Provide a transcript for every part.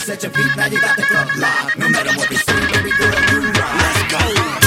set your feet, now you got the club locked. No matter what they say, baby girl, you rock. Let's go.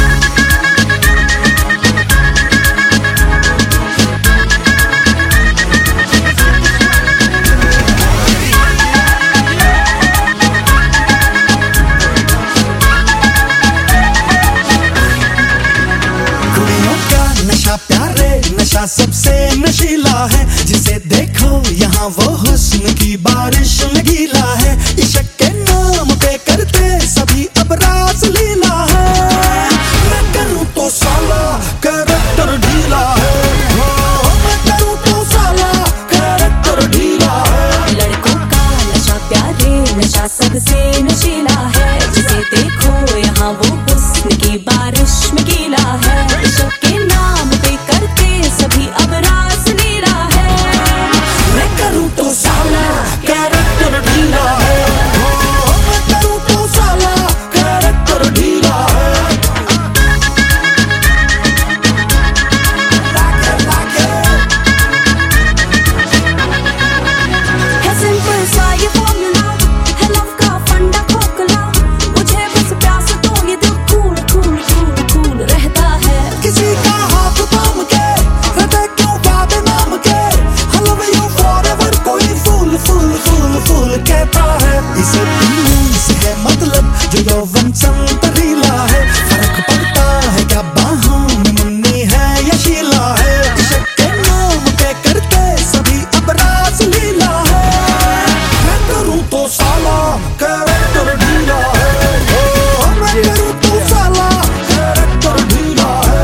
नशा सबसे नशीला है, जिसे देखो यहाँ वो हुस्न की बारिश में गीला है। इश्क के नाम पे करते सभी अब रास लीला है। मैं करूँ तो साला कैरेक्टर ढीला है, मैं करूँ तो साला कैरेक्टर ढीला है। लड़कों का नशा प्यारे, नशा सबसे नशीला है, जिसे देखो यहाँ वो हुस्न की बारिश में गीला है। इश्क के नाम पे करते सभी अब रास लीला है। मैं करूँ तो साला कैरेक्टर ढीला है, मैं करूँ तो साला कैरेक्टर ढीला है। है सिंपल सा ये फॉर्मूला, है लव का फंडा खोखला। मुझे बस प्यास तो ये दिल कूल कूल कूल कूल रहता है। किसी का हाथ थाम के हृदय क्यों वादे नाम के, I love you forever कोई फूल फूल फूल फूल कहता है। इसे पीने से है मतलब जो यौवन संतरीला है, फर्क पड़ता है क्या बाहों में मुन्नी है या शीला है। इश्क के नाम पे करते सभी अब रास लीला है। मैं करूँ तो साला कैरेक्टर ढीला है, मैं करूँ तो साला कैरेक्टर ढीला है।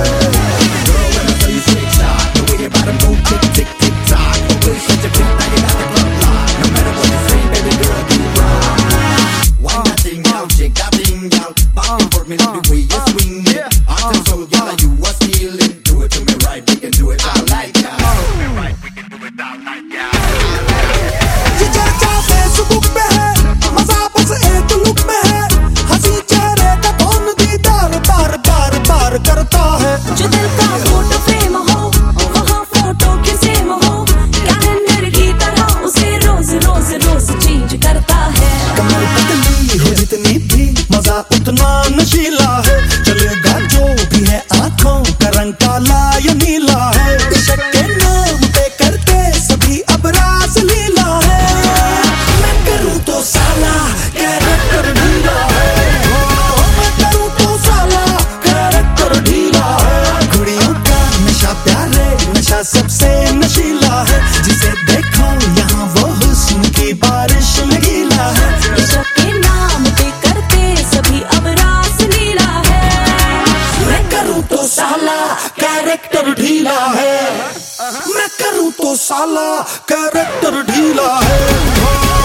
ये चर्चा फेसबुक पे है, मजा बस एक लुक में है। हंसी चेहरे का कौन दीदार बार बार बार करता है। जो दिल का फोटो फ्रेम हो, वहाँ फोटो की सेम हो। कैलेंडर की तरह उसे रोज रोज रोज चेंज करता है। कमर पतली हो जितनी भी मजा उतना नशीला है। चलेगा जो भी है आंखों का रंग काला या नीला है। इश्क के नाम पे करते सभी अब रास लीला है। मैं करूँ तो साला कैरेक्टर ढीला है, मैं करूँ तो साला कैरेक्टर ढीला है। कुड़ियों का नशा प्यारे, नशा सबसे नशीला है, जिसे देखो यहाँ वो हुस्न की बारिश में गीला है। इश्क के नाम पे करते सभी अब रास लीला है। मैं करूँ तो साला कैरेक्टर ढीला है, मैं करूँ तो साला कैरेक्टर ढीला है।